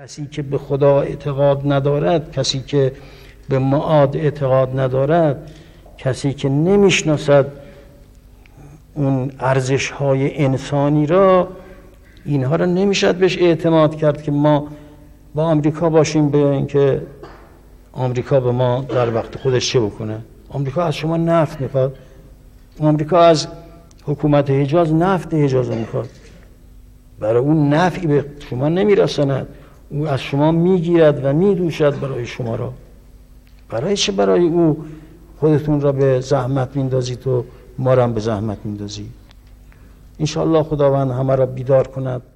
کسی که به خدا اعتقاد ندارد، کسی که به معاد اعتقاد ندارد، کسی که نمیشناسد اون ارزش‌های انسانی را، اینها را نمیشد بهش اعتماد کرد که ما با آمریکا باشیم به اینکه آمریکا به ما در وقت خودش چه بکنه. آمریکا از شما نفت میخواد، آمریکا از حکومت حجاز نفت حجاز میخواد، برای اون نفعی به شما نمیرساند، او از شما میگیرد و میدوشد برای شما را. برای چه برای او خودتون را به زحمت میندازید و ما را هم به زحمت میندازید؟ انشاءالله خداوند همه را بیدار کند.